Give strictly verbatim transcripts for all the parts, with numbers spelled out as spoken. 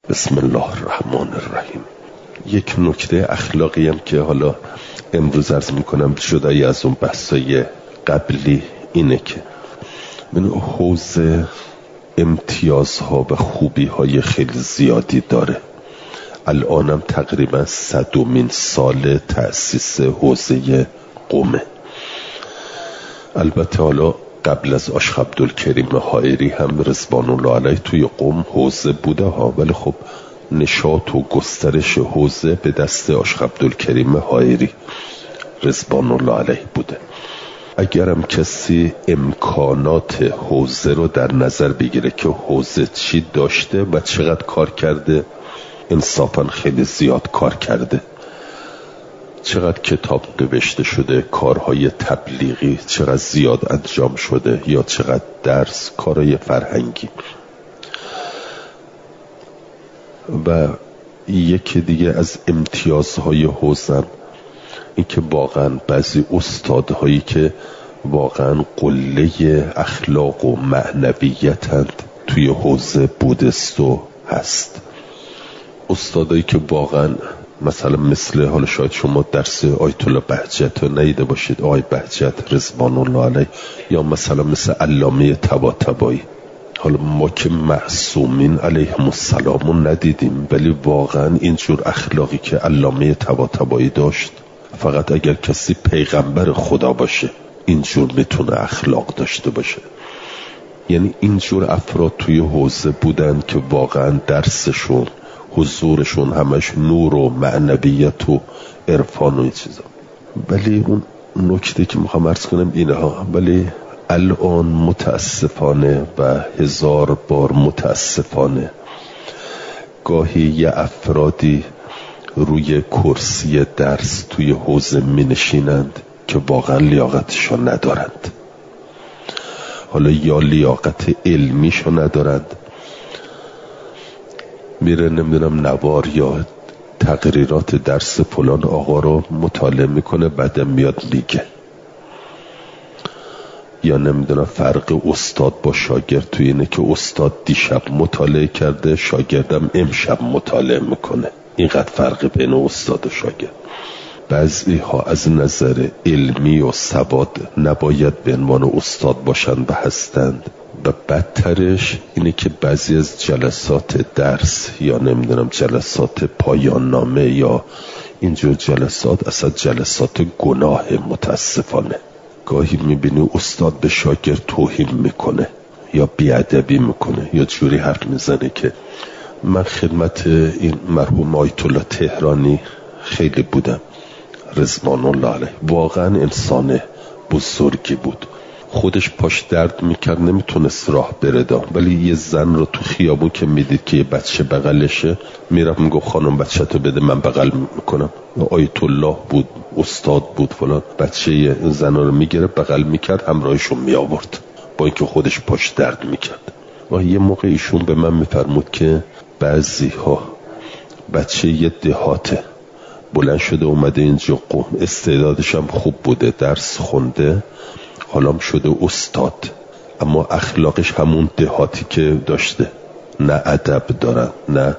بسم الله الرحمن الرحیم. یک نکته اخلاقی هم که حالا امروز عرض میکنم جدای از اون بحثای قبلی اینه که من حوزه امتیازها و خوبیهای خیلی زیادی داره. الانم تقریبا صدومین سال تأسیس حوزه قمه. البته حالا قبل از عاشق عبدالکریم حائری هم رضوان الله علیه توی قم حوزه بوده ها، ولی خب نشاط و گسترش حوزه به دست عاشق عبدالکریم حائری رضوان الله علیه بوده. اگرم کسی امکانات حوزه رو در نظر بگیره که حوزه چی داشته و چقدر کار کرده، انصافا خیلی زیاد کار کرده. چقدر کتاب نوشته شده، کارهای تبلیغی چقدر زیاد انجام شده، یا چقدر درس، کارهای فرهنگی. و یکی دیگه از امتیازهای حوزه این که واقعا بعضی استادهایی که واقعا قله اخلاق و معنویتند توی حوزه بودست و هست. استادایی که واقعا مثلا مثل حالا شاید شما درس آیت الله بهجت رو ندیده باشید، آقای بهجت رضوان الله علیه، یا مثلا مثل علامه طباطبایی. حالا ما که معصومین علیهم السلام رو ندیدیم، ولی واقعا اینجور اخلاقی که علامه طباطبایی داشت، فقط اگر کسی پیغمبر خدا باشه اینجور میتونه اخلاق داشته باشه. یعنی اینجور افراد توی حوزه بودن که واقعا درسشون، حضورشون همش نور و معنویت و عرفان و این چیزا. ولی اون نکته که میخوام عرض کنم اینه ها، ولی الان متاسفانه و هزار بار متاسفانه گاهی یه افرادی روی کرسی درس توی حوزه می نشینند که واقعا لیاقتشو ندارند. حالا یا لیاقت علمیشو ندارند، میره نمیدونم نوار یا تقریرات درس فلان آقا رو مطالعه میکنه، بعدم میاد میگه. یا نمیدونم فرق استاد با شاگرد توی اینه که استاد دیشب مطالعه کرده، شاگردم امشب مطالعه میکنه. اینقدر فرق بین استاد و شاگرد. بعضی ها از نظر علمی و سواد نباید به عنوان استاد باشند و هستند. و بدترش اینه که بعضی از جلسات درس یا نمیدونم جلسات پایان نامه یا اینجور جلسات اصلا جلسات گناه. متاسفانه گاهی میبینی استاد به شاگرد توهین میکنه یا بیادبی میکنه یا جوری حرف میزنه که من خدمت این مرحوم آیت الله تهرانی خیلی بودم رضوان الله علیه. واقعا انسان بزرگی بود. خودش پاش درد میکرد، نمیتونست راه بره دام، ولی یه زن رو تو خیابون که میدید که یه بچه بغلشه، میرفت میگفت خانم بچه تو بده من بغل میکنم. آیت الله بود، استاد بود فلان، بچه یه زن رو میگیره بغل میکرد، همراهشون میآورد با اینکه خودش پاش درد میکرد. و یه موقع ایشون به من میفرمود که بعضی ها بچه یه دهاته بلند شده اومده اینجا قم، استعدادش هم خوب بوده، درس خونده، حالا شده استاد، اما اخلاقش همون دهاتی که داشته. نه ادب دارن، نه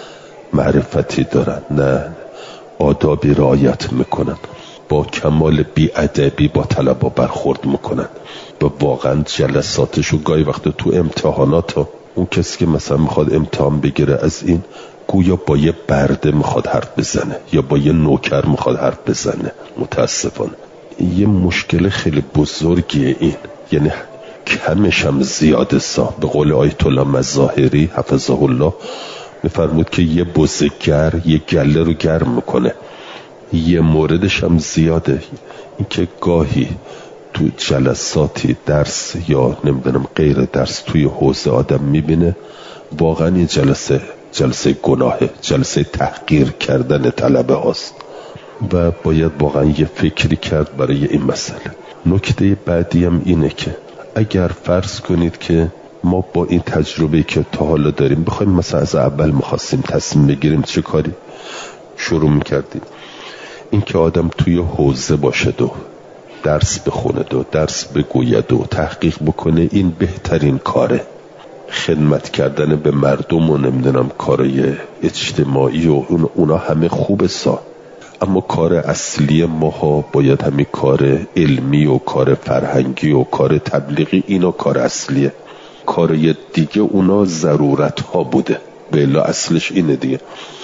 معرفتی دارن، نه آدابی رعایت میکنن، با کمال بی‌ادبی با طلبا برخورد میکنن. و واقعا جلساتشو گاهی وقت تو امتحانات ها، اون کسی که مثلا میخواد امتحان بگیره از این، گویا با یه برده میخواد حرف بزنه یا با یه نوکر میخواد حرف بزنه. متاسفانه یه مشکل خیلی بزرگیه این. یعنی کمش هم زیاده سا. به قول آیت الله مظاهری حفظه الله میفرمود که یه بزگر یه گله رو گرم میکنه. یه موردش هم زیاده، این که گاهی تو جلساتی درس یا نمیدونم غیر درس توی حوزه آدم میبینه واقعا این جلسه جلسه گناهه، جلسه تحقیر کردن طلبه هاست و باید واقعا یه فکری کرد برای این مسئله. نکته بعدی هم اینه که اگر فرض کنید که ما با این تجربه که تا حالا داریم بخوایم مثلا از اول میخواستیم تصمیم بگیریم، چه کاری شروع میکردیم؟ این که آدم توی حوزه باشد و درس بخونه و درس بگوید و تحقیق بکنه، این بهترین کاره. خدمت کردن به مردم و نمیدونم کارای اجتماعی و اونا همه خوبه سا، اما کار اصلی ماها باید همین کار علمی و کار فرهنگی و کار تبلیغی، اینا کار اصلیه. کارای دیگه اونا ضرورت ها بوده، بلا اصلش اینه دیگه.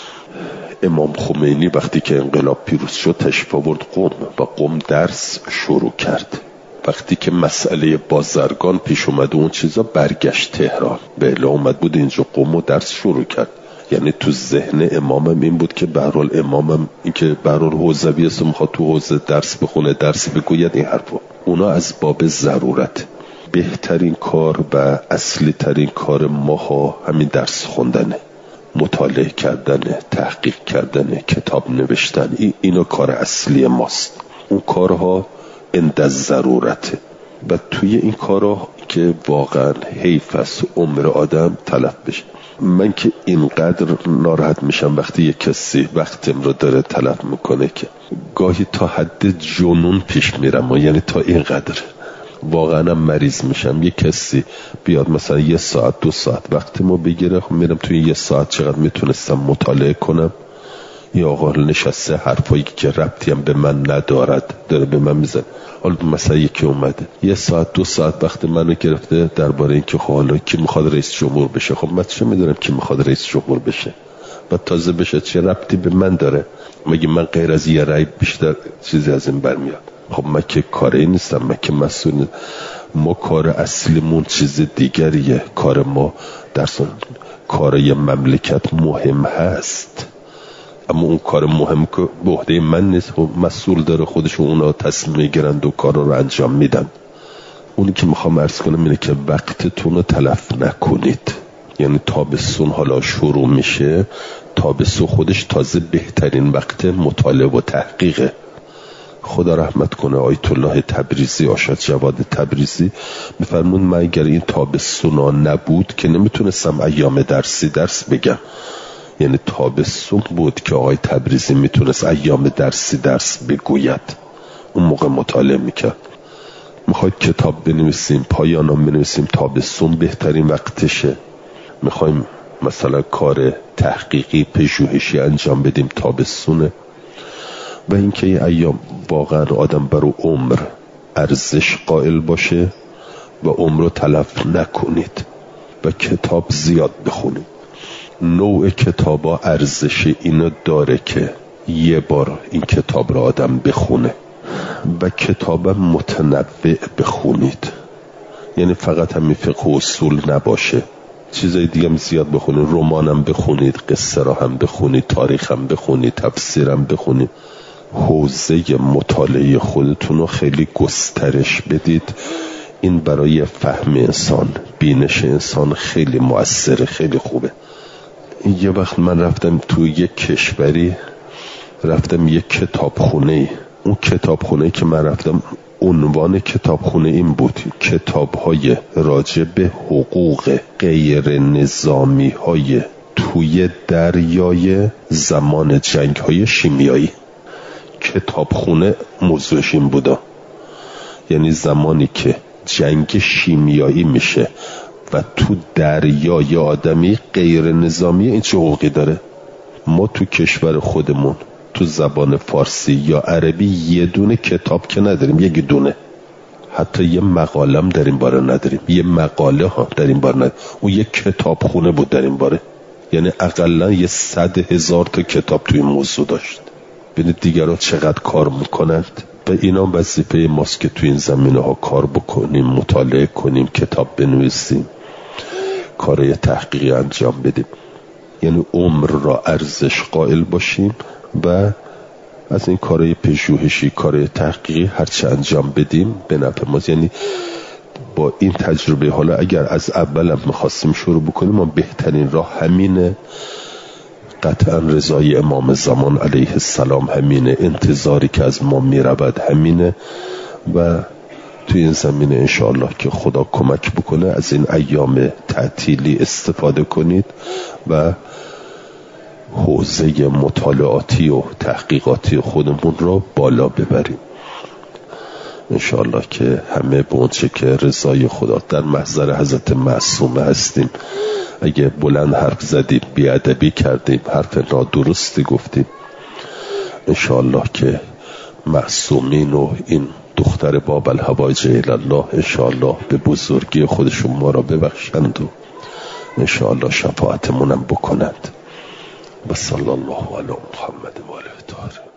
امام خمینی وقتی که انقلاب پیروز شد تشریف آورد قم و قم درس شروع کرد. وقتی که مسئله بازرگان پیش اومد اون چیزا برگشت تهران، بلا اومد بود اینجا قم و درس شروع کرد. یعنی تو ذهن امامم این بود که به هر حال امامم این که به هر حال حوزوی است، میخواد تو حوزه درس بخونه، درس بگوید، این حرفا اونا از باب ضرورت. بهترین کار و اصلی ترین کار ماها همین درس خوندنه، مطالعه کردنه، تحقیق کردنه، کتاب نوشتن. ای اینا کار اصلی ماست. اون کارها اند ضرورته و توی این کارها که واقعا حیف است عمر آدم تلف بشه. من که اینقدر ناراحت میشم وقتی یک کسی وقتم رو داره تلف میکنه که گاهی تا حد جنون پیش میرم و یعنی تا اینقدر واقعا مریض میشم. یک کسی بیاد مثلا یه ساعت دو ساعت وقتمو بگیره، خب میرم توی یه ساعت چقدر میتونستم مطالعه کنم. یا آقا نشسته حرفایی که ربطی هم به من ندارد داره به من میزنه. حالا مثلا یکی اومده یه ساعت دو ساعت وقت منو گرفته درباره اینکه خب حالا کی میخواد رئیس جمهور بشه. خب من چه میدونم کی میخواد رئیس جمهور بشه و تازه بشه چه ربطی به من داره؟ مگه من غیر از یه رأی بیشتر چیزی از این برمیاد؟ خب من که کاری نیستم، من که مسئول نیستم. ما کار اصلیمون چیز دیگریه. کار ما در کارای مملکت مهم هست، اما اون کار مهم که به عهده من نیست، مسئول داره خودش، اونا تصمیم میگیرند و کارا رو انجام میدن. اونی که میخوام عرض کنم اینه که وقتتون رو تلف نکنید. یعنی تابستون حالا شروع میشه، تابستون خودش تازه بهترین وقت مطالعه و تحقیقه. خدا رحمت کنه آیت الله تبریزی، آشاد جواد تبریزی میفرمون من اگر این تابستونا نبود که نمیتونستم ایام درسی درس بگم. یعنی تابستون بود که آقای تبریزی میتونست ایام درسی درس بگوید، اون موقع مطالعه میکرد. میخواید کتاب بنویسیم، پایانام بنویسیم، تابستون بهترین وقتشه. میخوایم مثلا کار تحقیقی پژوهشی انجام بدیم، تابستونه. و اینکه این ایام واقعا آدم برای عمر ارزش قائل باشه و عمر رو تلف نکنید و کتاب زیاد بخونید. نوع کتابا ارزش اینو داره که یه بار این کتاب رو آدم بخونه و کتاب متنوع بخونید. یعنی فقط همین فقه و اصول نباشه، چیزای دیگه هم زیاد بخونید. رمانم بخونید، قصه را هم بخونید، تاریخ هم بخونید، تفسیرم بخونید. حوزه مطالعه خودتون رو خیلی گسترش بدید. این برای فهم انسان، بینش انسان خیلی مؤثره، خیلی خوبه. یه وقت من رفتم تو یک کشوری، رفتم یک کتابخونه. اون کتابخونه که من رفتم عنوان کتابخونه این بود: کتاب‌های راجع به حقوق غیر نظامی های توی دریای زمان جنگ‌های شیمیایی. کتابخونه موضوعش این بودا. یعنی زمانی که جنگ شیمیایی میشه و تو دریای آدمی غیر نظامی، این چه حقوقی داره؟ ما تو کشور خودمون تو زبان فارسی یا عربی یه دونه کتاب که نداریم، یکی دونه. حتی یه مقالم در این باره نداریم، یه مقاله ها در این باره نداریم. اون یه کتابخونه بود در این باره. یعنی اقلا یه صد هزار تا کتاب توی موضوع داشت. ببینید دیگران چقدر کار میکنند و اینا وظیفه ماست که توی این زمینه ها کار بکنیم، مطالعه کنیم، کتاب بنویسیم، کارهای تحقیقی انجام بدیم. یعنی عمر را ارزش قائل باشیم و از این کارهای پژوهشی، کارهای تحقیقی هرچه انجام بدیم به نفع ماست. یعنی با این تجربه حالا اگر از اول هم میخواستیم شروع بکنیم، ما بهترین راه همینه. قطعا رضای امام زمان علیه السلام همینه، انتظاری که از ما میرود همینه و توی این زمینه انشاءالله که خدا کمک بکنه از این ایام تعطیلی استفاده کنید و حوزه مطالعاتی و تحقیقاتی خودمون رو بالا ببریم. انشاءالله که همه به اونچه که رضای خدا در محضر حضرت معصومه هستیم. اگه بلند حرف زدیم، بیادبی کردیم، حرف نادرستی گفتیم، انشاءالله که معصومین و این دختر باب الحوایج الله انشاءالله به بزرگی خودشون ما را ببخشند و انشاءالله شفاعتمونم بکنند. و صلی الله علی محمد و آله الطاهرین.